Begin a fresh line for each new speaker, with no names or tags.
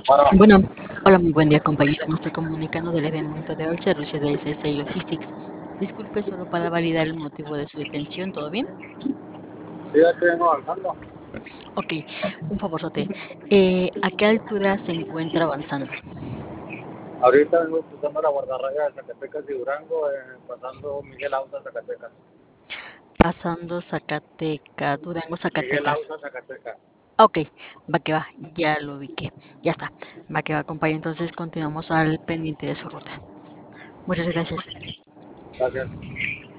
Bueno, hola, muy buen día, compañero. Me estoy comunicando del evento de hoy, servicio de SSI Logistics. Disculpe solo para validar el motivo de su detención, ¿todo bien?
Sí, ya estoy avanzando.
Ok, un favorzote. ¿A qué altura se encuentra avanzando?
Ahorita vengo cruzando la guardarraya de Zacatecas y Durango, pasando Miguel Ausa, Zacatecas.
Pasando Zacatecas, Durango,
Miguel
Zacatecas.
Ausa, Zacatecas.
Ok, va que va, ya lo ubiqué. Ya está, va que va, compañero. Entonces continuamos al pendiente de su ruta. Muchas gracias.
Gracias.